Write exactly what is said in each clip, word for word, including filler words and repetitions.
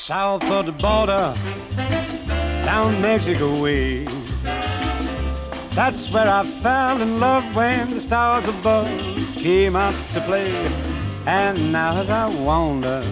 south of the border, down Mexico way. That's where I fell in love when the stars above came out to play. And now as I wander...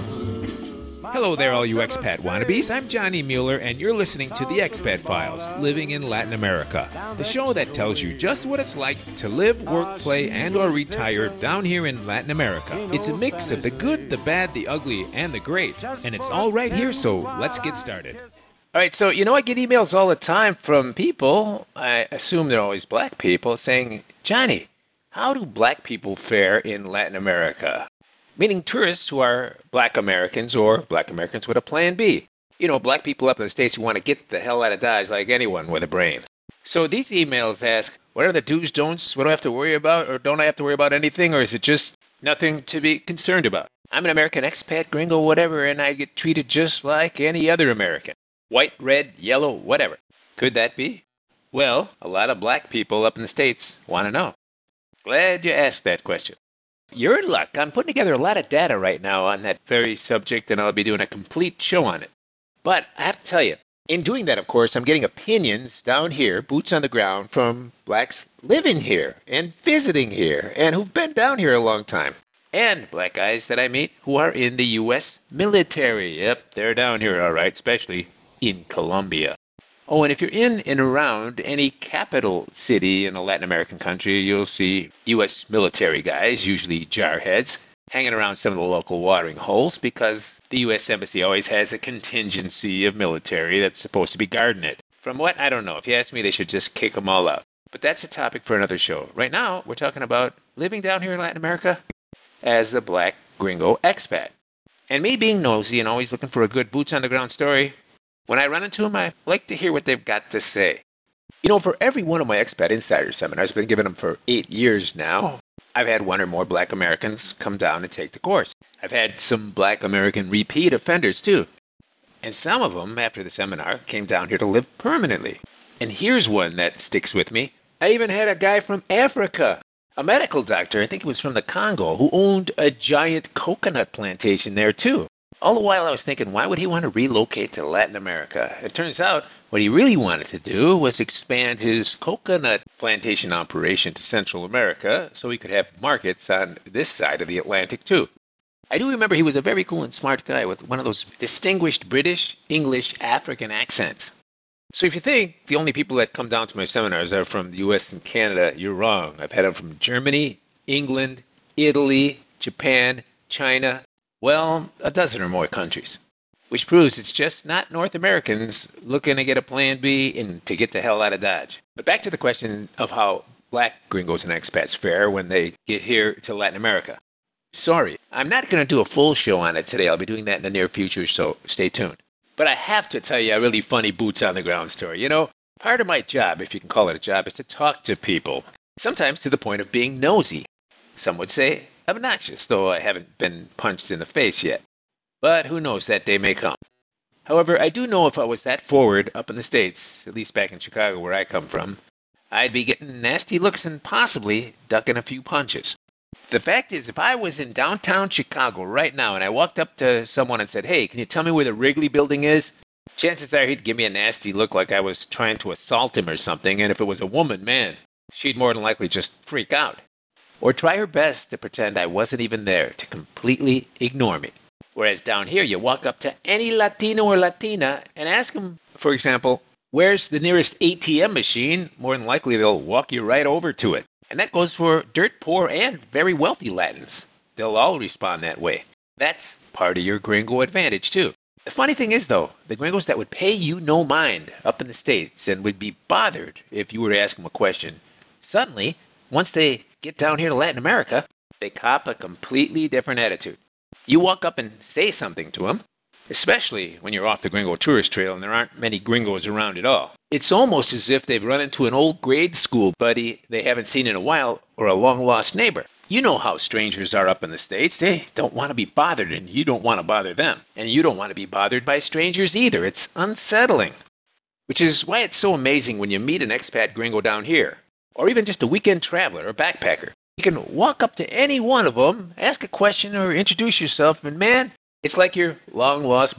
Hello there, all you expat wannabes. I'm Johnny Mueller, and you're listening to The Expat Files, Living in Latin America, the show that tells you just what it's like to live, work, play, and or retire down here in Latin America. It's a mix of the good, the bad, the ugly, and the great, and it's all right here, so let's get started. All right, so, you know, I get emails all the time from people, I assume they're always black people, saying, Johnny, how do black people fare in Latin America? Meaning tourists who are black Americans or black Americans with a plan B. You know, black people up in the States who want to get the hell out of Dodge like anyone with a brain. So these emails ask, what are the do's, don'ts? What do I have to worry about? Or don't I have to worry about anything? Or is it just nothing to be concerned about? I'm an American expat, gringo, whatever, and I get treated just like any other American. White, red, yellow, whatever. Could that be? Well, a lot of black people up in the States want to know. Glad you asked that question. You're in luck. I'm putting together a lot of data right now on that very subject, and I'll be doing a complete show on it. But I have to tell you, in doing that, of course, I'm getting opinions down here, boots on the ground, from blacks living here and visiting here and who've been down here a long time. And black guys that I meet who are in the U S military. Yep, they're down here, all right, especially in Colombia. Oh, and if you're in and around any capital city in a Latin American country, you'll see U S military guys, usually jarheads, hanging around some of the local watering holes because the U S Embassy always has a contingency of military that's supposed to be guarding it. From what? I don't know. If you ask me, they should just kick them all out. But that's a topic for another show. Right now, we're talking about living down here in Latin America as a black gringo expat. And me being nosy and always looking for a good boots-on-the-ground story, when I run into them, I like to hear what they've got to say. You know, for every one of my Expat Insider seminars, I've been giving them for eight years now, I've had one or more black Americans come down and take the course. I've had some black American repeat offenders, too. And some of them, after the seminar, came down here to live permanently. And here's one that sticks with me. I even had a guy from Africa, a medical doctor, I think he was from the Congo, who owned a giant coconut plantation there, too. All the while I was thinking, why would he want to relocate to Latin America? It turns out what he really wanted to do was expand his coconut plantation operation to Central America so he could have markets on this side of the Atlantic too. I do remember he was a very cool and smart guy with one of those distinguished British, English, African accents. So if you think the only people that come down to my seminars are from the U S and Canada, you're wrong. I've had them from Germany, England, Italy, Japan, China, well, a dozen or more countries, which proves it's just not North Americans looking to get a plan B and to get the hell out of Dodge. But back to the question of how black gringos and expats fare when they get here to Latin America. Sorry, I'm not going to do a full show on it today. I'll be doing that in the near future, so stay tuned. But I have to tell you a really funny boots-on-the-ground story. You know, part of my job, if you can call it a job, is to talk to people, sometimes to the point of being nosy. Some would say obnoxious, though I haven't been punched in the face yet. But who knows, that day may come. However, I do know if I was that forward up in the States, at least back in Chicago where I come from, I'd be getting nasty looks and possibly ducking a few punches. The fact is, if I was in downtown Chicago right now and I walked up to someone and said, hey, can you tell me where the Wrigley building is? Chances are he'd give me a nasty look like I was trying to assault him or something, and if it was a woman, man, she'd more than likely just freak out. Or try her best to pretend I wasn't even there to completely ignore me. Whereas down here, you walk up to any Latino or Latina and ask them, for example, where's the nearest A T M machine? More than likely, they'll walk you right over to it. And that goes for dirt poor and very wealthy Latins. They'll all respond that way. That's part of your gringo advantage, too. The funny thing is, though, the gringos that would pay you no mind up in the States and would be bothered if you were to ask them a question, suddenly, once they get down here to Latin America, they cop a completely different attitude. You walk up and say something to them, especially when you're off the gringo tourist trail and there aren't many gringos around at all. It's almost as if they've run into an old grade school buddy they haven't seen in a while or a long-lost neighbor. You know how strangers are up in the States. They don't want to be bothered, and you don't want to bother them. And you don't want to be bothered by strangers either. It's unsettling. Which is why it's so amazing when you meet an expat gringo down here, or even just a weekend traveler or backpacker. You can walk up to any one of them, ask a question, or introduce yourself, and man, it's like your long-lost buddy.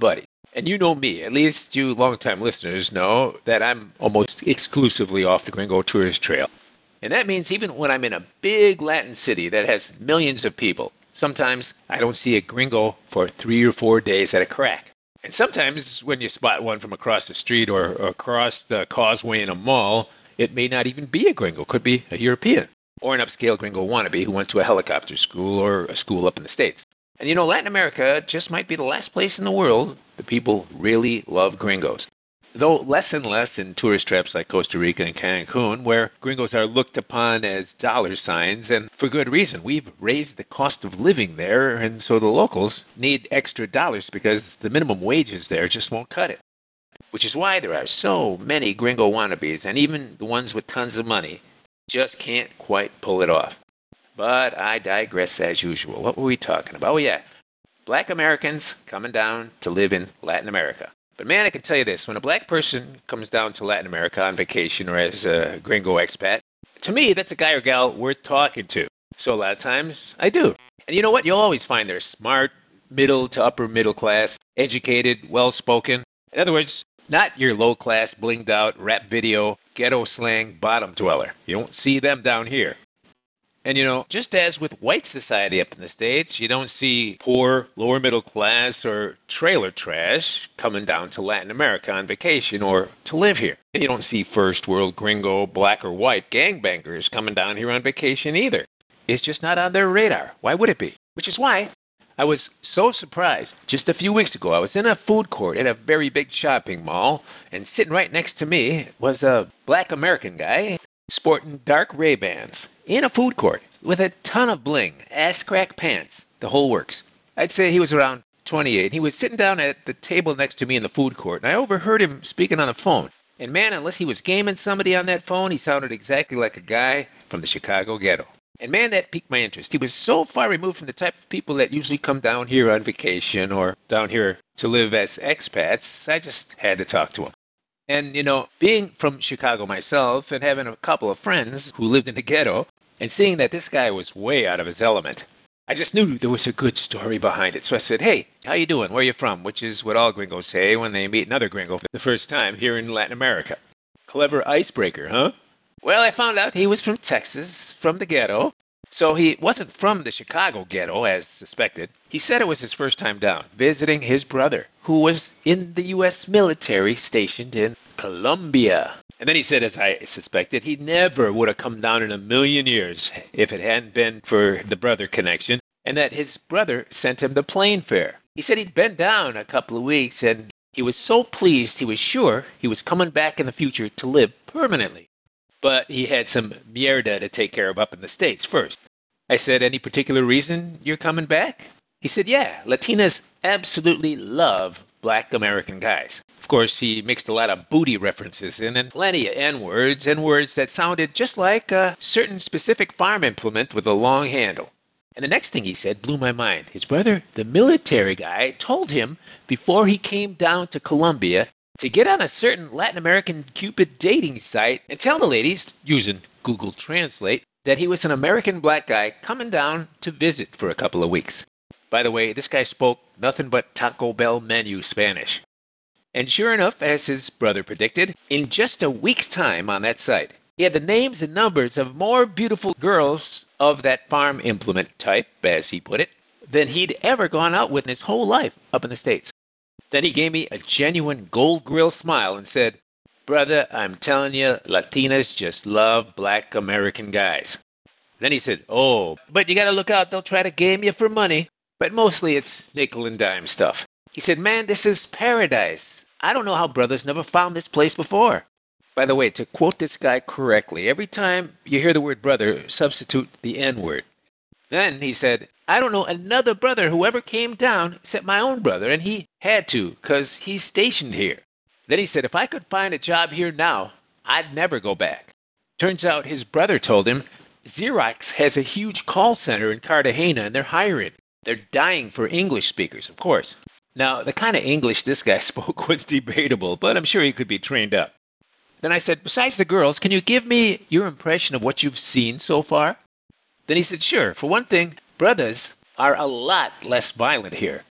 And you know me, at least you longtime listeners know that I'm almost exclusively off the Gringo Tourist Trail. And that means even when I'm in a big Latin city that has millions of people, sometimes I don't see a gringo for three or four days at a crack. And sometimes when you spot one from across the street or, or across the causeway in a mall, it may not even be a gringo. Could be a European or an upscale gringo wannabe who went to a helicopter school or a school up in the States. And you know, Latin America just might be the last place in the world the people really love gringos. Though less and less in tourist traps like Costa Rica and Cancun, where gringos are looked upon as dollar signs, and for good reason. We've raised the cost of living there, and so the locals need extra dollars because the minimum wages there just won't cut it. Which is why there are so many gringo wannabes, and even the ones with tons of money just can't quite pull it off. But I digress as usual. What were we talking about? Oh yeah, black Americans coming down to live in Latin America. But man, I can tell you this, when a black person comes down to Latin America on vacation or as a gringo expat, to me, that's a guy or gal worth talking to. So a lot of times, I do. And you know what? You'll always find they're smart, middle to upper middle class, educated, well-spoken. In other words, not your low-class, blinged-out, rap video, ghetto slang bottom dweller. You don't see them down here. And, you know, just as with white society up in the States, you don't see poor, lower middle class or trailer trash coming down to Latin America on vacation or to live here. And you don't see first world gringo, black or white gangbangers coming down here on vacation either. It's just not on their radar. Why would it be? Which is why I was so surprised. Just a few weeks ago, I was in a food court at a very big shopping mall, and sitting right next to me was a black American guy sporting dark Ray-Bans in a food court with a ton of bling, ass-crack pants, the whole works. I'd say he was around twenty-eight. He was sitting down at the table next to me in the food court, and I overheard him speaking on the phone. And man, unless he was gaming somebody on that phone, he sounded exactly like a guy from the Chicago ghetto. And man, that piqued my interest. He was so far removed from the type of people that usually come down here on vacation or down here to live as expats, I just had to talk to him. And, you know, being from Chicago myself and having a couple of friends who lived in the ghetto and seeing that this guy was way out of his element, I just knew there was a good story behind it. So I said, hey, how you doing? Where you from? Which is what all gringos say when they meet another gringo for the first time here in Latin America. Clever icebreaker, huh? Well, I found out he was from Texas, from the ghetto. So he wasn't from the Chicago ghetto, as suspected. He said it was his first time down, visiting his brother, who was in the U S military stationed in Colombia. And then he said, as I suspected, he never would have come down in a million years if it hadn't been for the brother connection, and that his brother sent him the plane fare. He said he'd been down a couple of weeks, and he was so pleased he was sure he was coming back in the future to live permanently. But he had some mierda to take care of up in the States first. I said, any particular reason you're coming back? He said, yeah, Latinas absolutely love black American guys. Of course, he mixed a lot of booty references in and plenty of N-words and words that sounded just like a certain specific farm implement with a long handle. And the next thing he said blew my mind. His brother, the military guy, told him before he came down to Colombia to get on a certain Latin American Cupid dating site and tell the ladies, using Google Translate, that he was an American black guy coming down to visit for a couple of weeks. By the way, this guy spoke nothing but Taco Bell menu Spanish. And sure enough, as his brother predicted, in just a week's time on that site, he had the names and numbers of more beautiful girls of that farm implement type, as he put it, than he'd ever gone out with in his whole life up in the States. Then he gave me a genuine gold grill smile and said, brother, I'm telling you, Latinas just love black American guys. Then he said, oh, but you got to look out. They'll try to game you for money. But mostly it's nickel and dime stuff. He said, man, this is paradise. I don't know how brothers never found this place before. By the way, to quote this guy correctly, every time you hear the word brother, substitute the N-word. Then he said, I don't know another brother who ever came down except my own brother, and he had to because he's stationed here. Then he said, if I could find a job here now, I'd never go back. Turns out his brother told him, Xerox has a huge call center in Cartagena, and they're hiring. They're dying for English speakers, of course. Now, the kind of English this guy spoke was debatable, but I'm sure he could be trained up. Then I said, besides the girls, can you give me your impression of what you've seen so far? Then he said, sure. For one thing, brothers are a lot less violent here.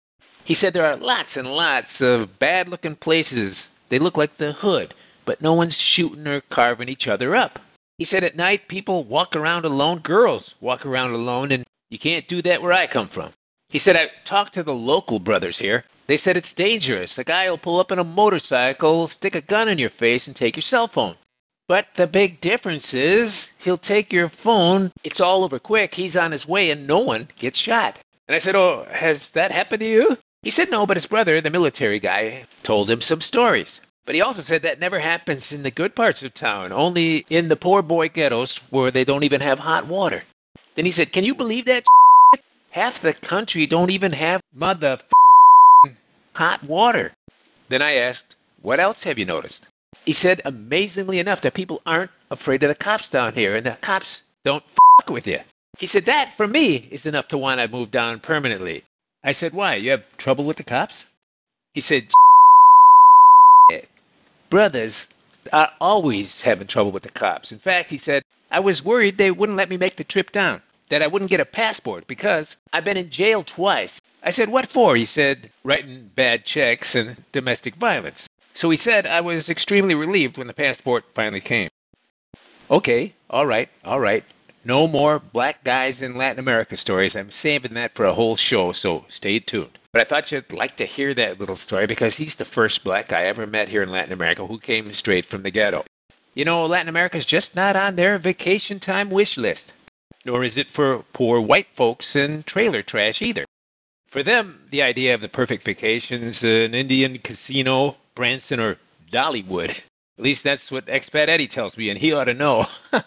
He said there are lots and lots of bad-looking places. They look like the hood, but no one's shooting or carving each other up. He said at night people walk around alone, girls walk around alone, and you can't do that where I come from. He said I talked to the local brothers here. They said it's dangerous. A guy will pull up in a motorcycle, stick a gun in your face, and take your cell phone. But the big difference is he'll take your phone, it's all over quick, he's on his way, and no one gets shot. And I said, oh, has that happened to you? He said no, but his brother, the military guy, told him some stories. But he also said that never happens in the good parts of town, only in the poor boy ghettos where they don't even have hot water. Then he said, can you believe that shit? Half the country don't even have mother hot water. Then I asked, what else have you noticed? He said, amazingly enough, that people aren't afraid of the cops down here, and the cops don't fuck with you. He said, that, for me, is enough to want to move down permanently. I said, why? You have trouble with the cops? He said, brothers are always having trouble with the cops. In fact, he said, I was worried they wouldn't let me make the trip down, that I wouldn't get a passport because I've been in jail twice. I said, what for? He said, writing bad checks and domestic violence. So he said I was extremely relieved when the passport finally came. Okay, all right, all right. No more black guys in Latin America stories. I'm saving that for a whole show, so stay tuned. But I thought you'd like to hear that little story because he's the first black guy I ever met here in Latin America who came straight from the ghetto. You know, Latin America's just not on their vacation time wish list. Nor is it for poor white folks and trailer trash either. For them, the idea of the perfect vacation's an Indian casino, Branson, or Dollywood. At least that's what Expat Eddie tells me, and he ought to know.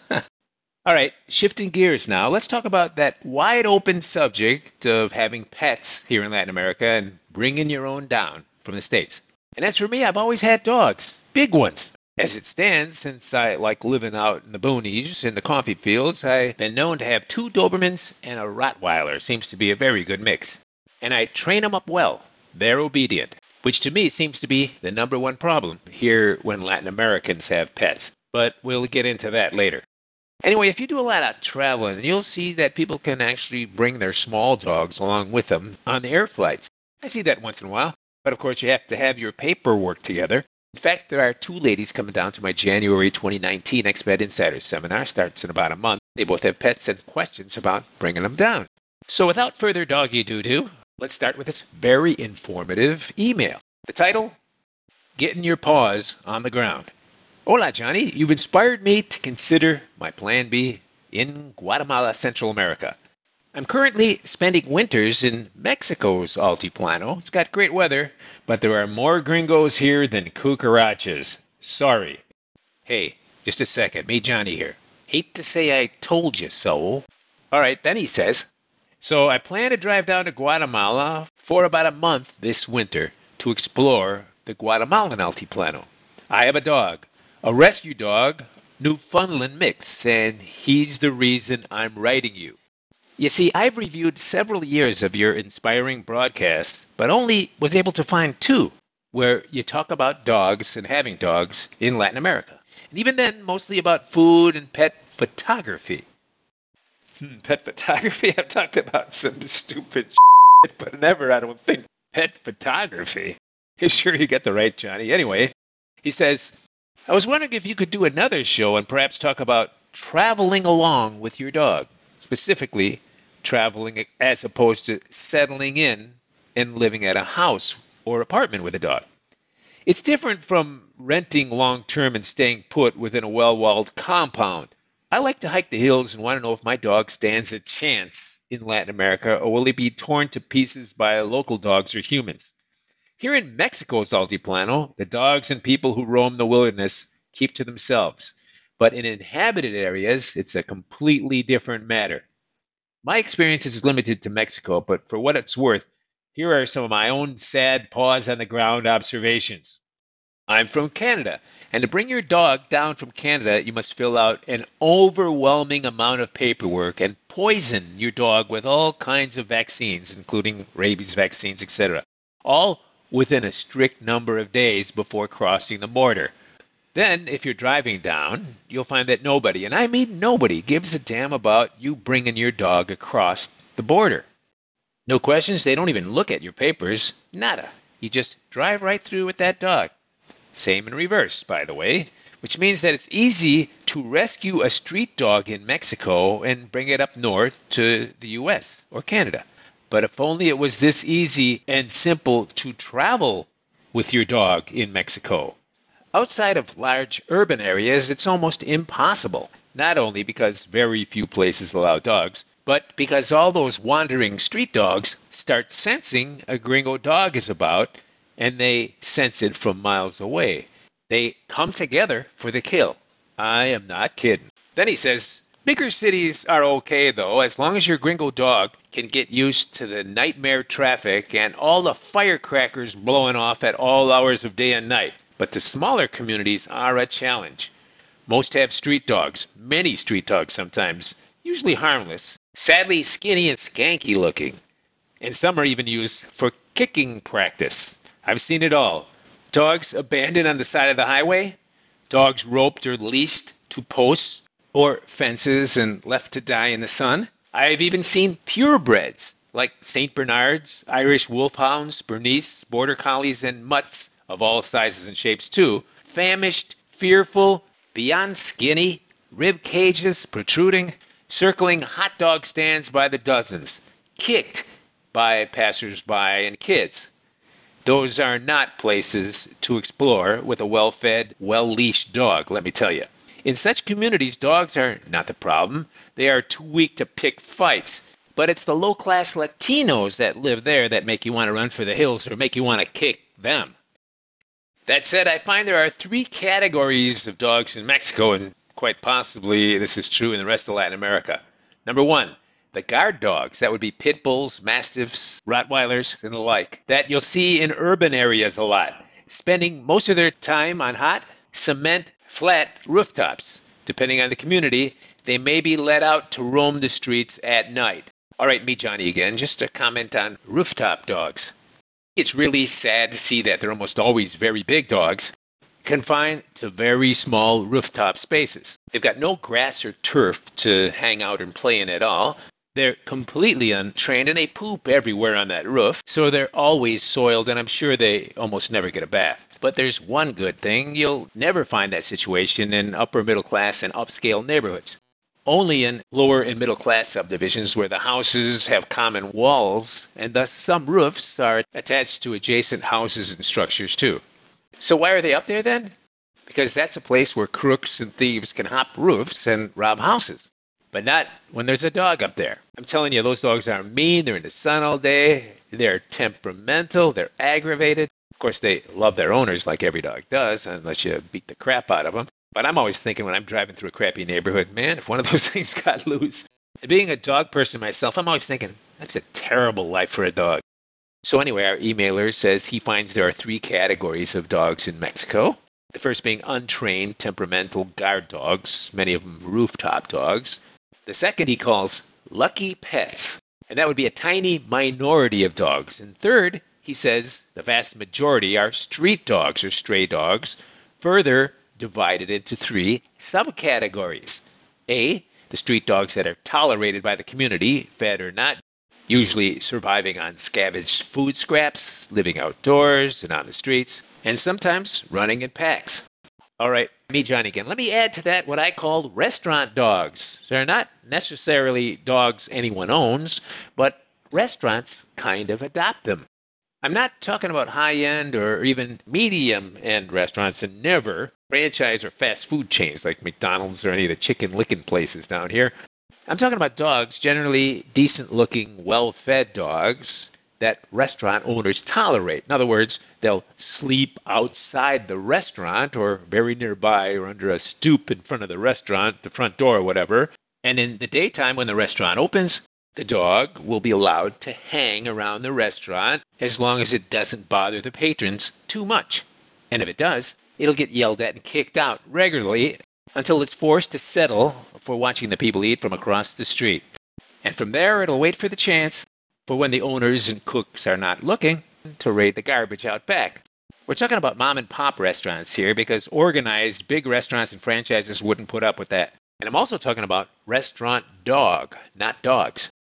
All right, shifting gears now. Let's talk about that wide-open subject of having pets here in Latin America and bringing your own down from the States. And as for me, I've always had dogs, big ones. As it stands, since I like living out in the boonies, in the coffee fields, I've been known to have two Dobermans and a Rottweiler. Seems to be a very good mix. And I train them up well. They're obedient, which to me seems to be the number one problem here when Latin Americans have pets. But we'll get into that later. Anyway, if you do a lot of traveling, you'll see that people can actually bring their small dogs along with them on air flights. I see that once in a while. But of course, you have to have your paperwork together. In fact, there are two ladies coming down to my January twenty nineteen Expat Insider Seminar. Starts in about a month. They both have pets and questions about bringing them down. So without further doggy doo-doo, let's start with this very informative email. The title, Getting Your Paws on the Ground. Hola, Johnny. You've inspired me to consider my plan B in Guatemala, Central America. I'm currently spending winters in Mexico's Altiplano. It's got great weather, but there are more gringos here than cucarachas. Sorry. Hey, just a second. Me, Johnny here. Hate to say I told you so. All right, then he says, so I plan to drive down to Guatemala for about a month this winter to explore the Guatemalan Altiplano. I have a dog, a rescue dog, Newfoundland mix, and he's the reason I'm writing you. You see, I've reviewed several years of your inspiring broadcasts, but only was able to find two where you talk about dogs and having dogs in Latin America. And even then, mostly about food and pet photography. Hmm, pet photography? I've talked about some stupid shit, but never, I don't think, pet photography. Sure, you get the right, Johnny. Anyway, he says, I was wondering if you could do another show and perhaps talk about traveling along with your dog. Specifically, traveling as opposed to settling in and living at a house or apartment with a dog. It's different from renting long-term and staying put within a well-walled compound. I like to hike the hills and want to know if my dog stands a chance in Latin America or will he be torn to pieces by local dogs or humans. Here in Mexico's Altiplano, the dogs and people who roam the wilderness keep to themselves. But in inhabited areas, it's a completely different matter. My experience is limited to Mexico, but for what it's worth, here are some of my own sad paws-on-the-ground observations. I'm from Canada, and to bring your dog down from Canada, you must fill out an overwhelming amount of paperwork and poison your dog with all kinds of vaccines, including rabies vaccines, et cetera, all within a strict number of days before crossing the border. Then, if you're driving down, you'll find that nobody, and I mean nobody, gives a damn about you bringing your dog across the border. No questions. They don't even look at your papers. Nada. You just drive right through with that dog. Same in reverse, by the way, which means that it's easy to rescue a street dog in Mexico and bring it up north to the U S or Canada. But if only it was this easy and simple to travel with your dog in Mexico. Outside of large urban areas, it's almost impossible, not only because very few places allow dogs, but because all those wandering street dogs start sensing a gringo dog is about, and they sense it from miles away. They come together for the kill. I am not kidding. Then he says, bigger cities are okay, though, as long as your gringo dog can get used to the nightmare traffic and all the firecrackers blowing off at all hours of day and night. But the smaller communities are a challenge. Most have street dogs, many street dogs sometimes, usually harmless, sadly skinny and skanky looking. And some are even used for kicking practice. I've seen it all. Dogs abandoned on the side of the highway, dogs roped or leashed to posts or fences and left to die in the sun. I've even seen purebreds like Saint Bernards, Irish Wolfhounds, Bernese, Border Collies, and mutts of all sizes and shapes too, famished, fearful, beyond skinny, rib cages protruding, circling hot dog stands by the dozens, kicked by passers-by and kids. Those are not places to explore with a well-fed, well-leashed dog, let me tell you. In such communities, dogs are not the problem. They are too weak to pick fights. But it's the low-class Latinos that live there that make you want to run for the hills or make you want to kick them. That said, I find there are three categories of dogs in Mexico, and quite possibly this is true in the rest of Latin America. Number one, the guard dogs, that would be pit bulls, mastiffs, Rottweilers, and the like, that you'll see in urban areas a lot, spending most of their time on hot, cement, flat rooftops. Depending on the community, they may be let out to roam the streets at night. All right, me, Johnny, again, just a comment on rooftop dogs. It's really sad to see that they're almost always very big dogs, confined to very small rooftop spaces. They've got no grass or turf to hang out and play in at all. They're completely untrained, and they poop everywhere on that roof, so they're always soiled, and I'm sure they almost never get a bath. But there's one good thing. You'll never find that situation in upper middle class and upscale neighborhoods. Only in lower and middle class subdivisions where the houses have common walls, and thus some roofs are attached to adjacent houses and structures too. So why are they up there then? Because that's a place where crooks and thieves can hop roofs and rob houses. But not when there's a dog up there. I'm telling you, those dogs are mean. They're in the sun all day. They're temperamental. They're aggravated. Of course, they love their owners like every dog does, unless you beat the crap out of them. But I'm always thinking when I'm driving through a crappy neighborhood, man, if one of those things got loose. And being a dog person myself, I'm always thinking, that's a terrible life for a dog. So anyway, our emailer says he finds there are three categories of dogs in Mexico. The first being untrained, temperamental guard dogs, many of them rooftop dogs. The second he calls lucky pets, and that would be a tiny minority of dogs. And third, he says the vast majority are street dogs or stray dogs, further divided into three subcategories. A, the street dogs that are tolerated by the community, fed or not, usually surviving on scavenged food scraps, living outdoors and on the streets, and sometimes running in packs. All right, me, Johnny, again. Let me add to that what I call restaurant dogs. They're not necessarily dogs anyone owns, but restaurants kind of adopt them. I'm not talking about high-end or even medium-end restaurants, and never franchise or fast food chains like McDonald's or any of the chicken-licking places down here. I'm talking about dogs, generally decent-looking, well-fed dogs that restaurant owners tolerate. In other words, they'll sleep outside the restaurant or very nearby or under a stoop in front of the restaurant, the front door or whatever. And in the daytime when the restaurant opens, the dog will be allowed to hang around the restaurant as long as it doesn't bother the patrons too much. And if it does, it'll get yelled at and kicked out regularly until it's forced to settle for watching the people eat from across the street. And from there, it'll wait for the chance for when the owners and cooks are not looking to raid the garbage out back. We're talking about mom and pop restaurants here because organized big restaurants and franchises wouldn't put up with that. And I'm also talking about restaurant dog, not dogs.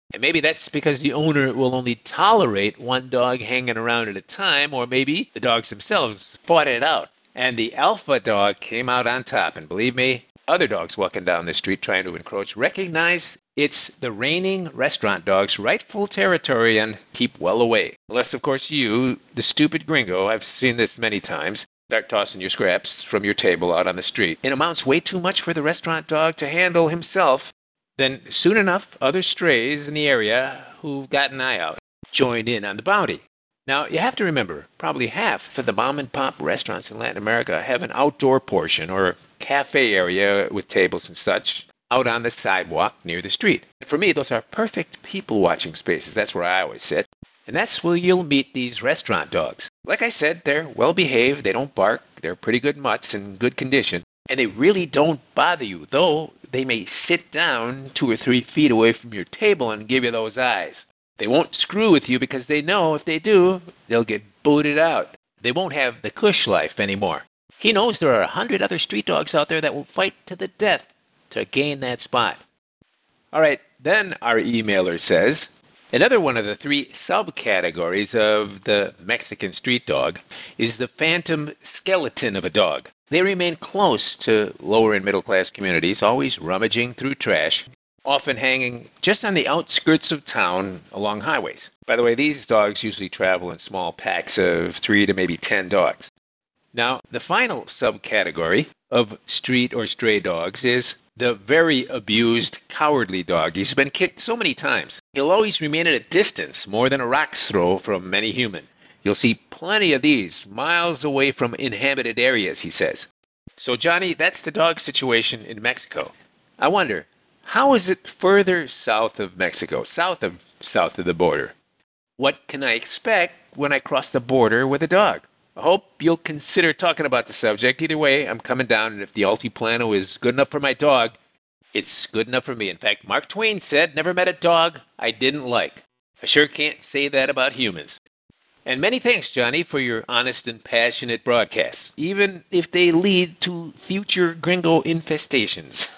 And maybe that's because the owner will only tolerate one dog hanging around at a time, or maybe the dogs themselves fought it out. And the alpha dog came out on top. And believe me, other dogs walking down the street trying to encroach recognize it's the reigning restaurant dog's rightful territory and keep well away. Unless, of course, you, the stupid gringo, I've seen this many times, start tossing your scraps from your table out on the street. It amounts way too much for the restaurant dog to handle himself. Then soon enough, other strays in the area who've got an eye out join in on the bounty. Now, you have to remember, probably half of the mom-and-pop restaurants in Latin America have an outdoor portion or cafe area with tables and such out on the sidewalk near the street. And for me, those are perfect people-watching spaces. That's where I always sit. And that's where you'll meet these restaurant dogs. Like I said, they're well-behaved, they don't bark, they're pretty good mutts in good condition, and they really don't bother you, though they may sit down two or three feet away from your table and give you those eyes. They won't screw with you because they know if they do, they'll get booted out. They won't have the cush life anymore. He knows there are a hundred other street dogs out there that will fight to the death to gain that spot. All right, then our emailer says, another one of the three subcategories of the Mexican street dog is the phantom skeleton of a dog. They remain close to lower and middle class communities, always rummaging through trash, often hanging just on the outskirts of town along highways. By the way, these dogs usually travel in small packs of three to maybe ten dogs. Now, the final subcategory of street or stray dogs is the very abused, cowardly dog. He's been kicked so many times. He'll always remain at a distance, more than a rock's throw from any human. You'll see plenty of these miles away from inhabited areas, he says. So, Johnny, that's the dog situation in Mexico. I wonder, how is it further south of Mexico, south of south of the border? What can I expect when I cross the border with a dog? I hope you'll consider talking about the subject. Either way, I'm coming down, and if the Altiplano is good enough for my dog, it's good enough for me. In fact, Mark Twain said, never met a dog I didn't like. I sure can't say that about humans. And many thanks, Johnny, for your honest and passionate broadcasts, even if they lead to future gringo infestations.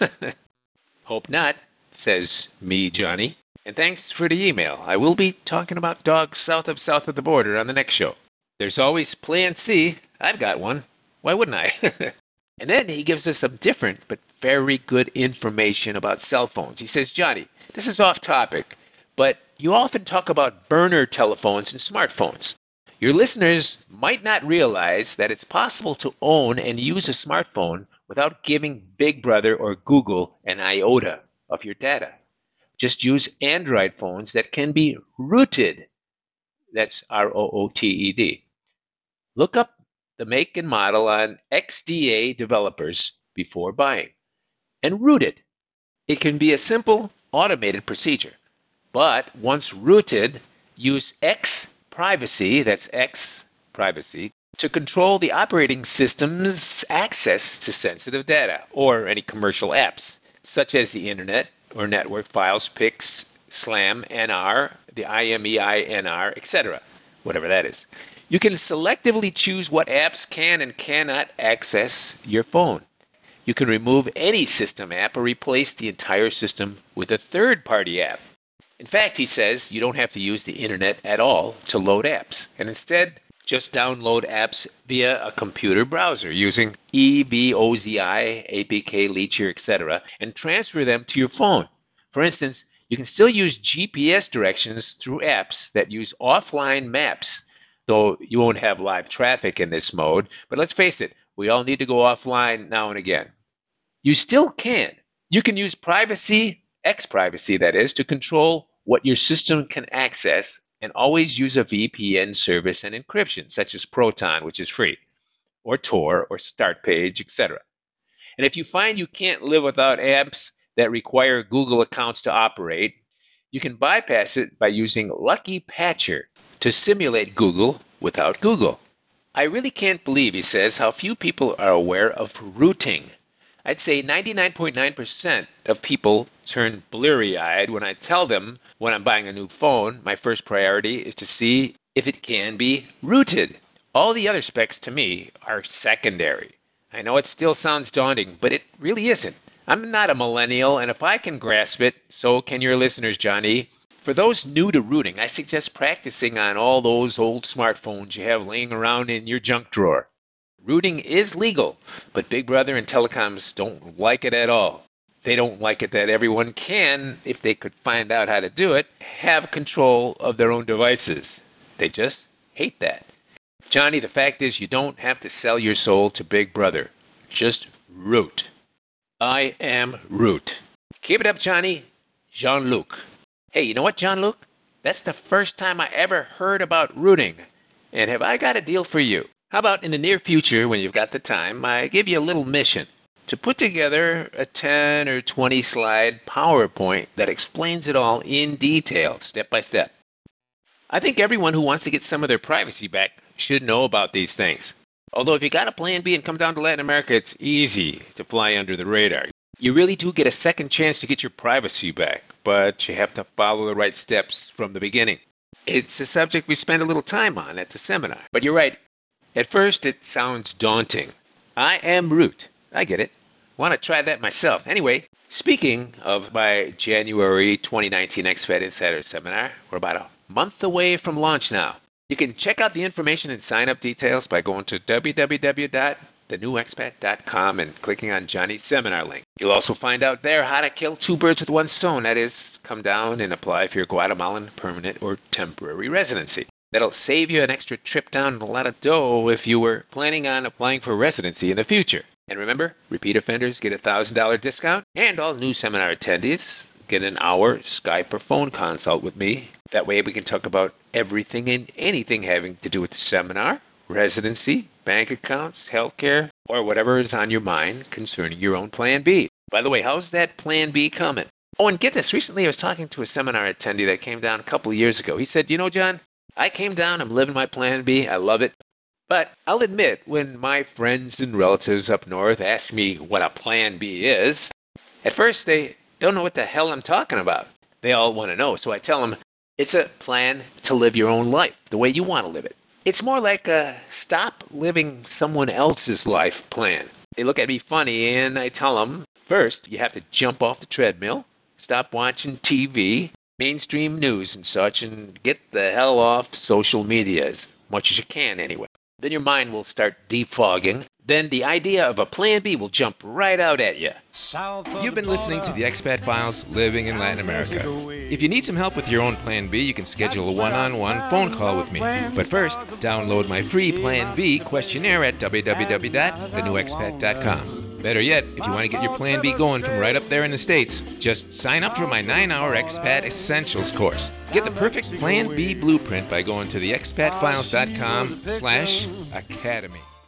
Hope not, says me, Johnny. And thanks for the email. I will be talking about dogs south of south of the border on the next show. There's always Plan C. I've got one. Why wouldn't I? And then he gives us some different but very good information about cell phones. He says, Johnny, this is off topic, but you often talk about burner telephones and smartphones. Your listeners might not realize that it's possible to own and use a smartphone without giving Big Brother or Google an iota of your data. Just use Android phones that can be rooted. That's R O O T E D. Look up the make and model on X D A developers before buying and root it. It can be a simple automated procedure, but once rooted, use X privacy, that's X privacy, to control the operating system's access to sensitive data or any commercial apps, such as the internet or network files, pics, SLAM, N R, the I M E I N R, et cetera, whatever that is. You can selectively choose what apps can and cannot access your phone. You can remove any system app or replace the entire system with a third-party app. In fact, he says you don't have to use the internet at all to load apps, and instead just download apps via a computer browser using eVOZI, A P K, Leecher, et cetera, and transfer them to your phone. For instance, you can still use G P S directions through apps that use offline maps, though you won't have live traffic in this mode. But let's face it, we all need to go offline now and again. You still can. You can use privacy, X-privacy that is, to control what your system can access and always use a V P N service and encryption, such as Proton, which is free, or Tor, or Startpage, et cetera. And if you find you can't live without apps that require Google accounts to operate, you can bypass it by using Lucky Patcher to simulate Google without Google. I really can't believe, he says, how few people are aware of rooting. I'd say ninety-nine point nine percent of people turn bleary-eyed when I tell them when I'm buying a new phone, my first priority is to see if it can be rooted. All the other specs to me are secondary. I know it still sounds daunting, but it really isn't. I'm not a millennial, and if I can grasp it, so can your listeners, Johnny. For those new to rooting, I suggest practicing on all those old smartphones you have laying around in your junk drawer. Rooting is legal, but Big Brother and telecoms don't like it at all. They don't like it that everyone can, if they could find out how to do it, have control of their own devices. They just hate that. Johnny, the fact is you don't have to sell your soul to Big Brother. Just root. I am Root. Keep it up, Johnny. Jean-Luc. Hey, you know what, Jean-Luc? That's the first time I ever heard about rooting. And have I got a deal for you? How about in the near future, when you've got the time, I give you a little mission to put together a ten or twenty slide PowerPoint that explains it all in detail, step by step. I think everyone who wants to get some of their privacy back should know about these things. Although if you got a plan B and come down to Latin America, it's easy to fly under the radar. You really do get a second chance to get your privacy back, but you have to follow the right steps from the beginning. It's a subject we spend a little time on at the seminar. But you're right. At first, it sounds daunting. I am Root. I get it. Want to try that myself. Anyway, speaking of my January twenty nineteen Expat Insider Seminar, we're about a month away from launch now. You can check out the information and sign-up details by going to w w w dot the new expat dot com and clicking on Johnny's seminar link. You'll also find out there how to kill two birds with one stone. That is, come down and apply for your Guatemalan permanent or temporary residency. That'll save you an extra trip down and a lot of dough if you were planning on applying for residency in the future. And remember, repeat offenders get a one thousand dollars discount, and all new seminar attendees get an hour Skype or phone consult with me. That way we can talk about everything and anything having to do with the seminar, residency, bank accounts, healthcare, or whatever is on your mind concerning your own Plan B. By the way, how's that Plan B coming? Oh, and get this. Recently I was talking to a seminar attendee that came down a couple of years ago. He said, you know, John, I came down, I'm living my Plan B, I love it. But I'll admit, when my friends and relatives up north ask me what a Plan B is, at first they don't know what the hell I'm talking about. They all want to know, so I tell them it's a plan to live your own life, the way you want to live it. It's more like a stop living someone else's life plan. They look at me funny, and I tell them, first, you have to jump off the treadmill, stop watching T V, mainstream news and such, and get the hell off social media as much as you can anyway. Then your mind will start defogging. Then the idea of a Plan B will jump right out at you. You've been listening to the Expat Files, Living in Latin America. If you need some help with your own Plan B, you can schedule a one-on-one phone call with me. But first, download my free Plan B questionnaire at w w w dot the new expat dot com. Better yet, if you want to get your Plan B going from right up there in the States, just sign up for my nine-hour Expat Essentials course. Get the perfect Plan B blueprint by going to the expat files dot com slash academy.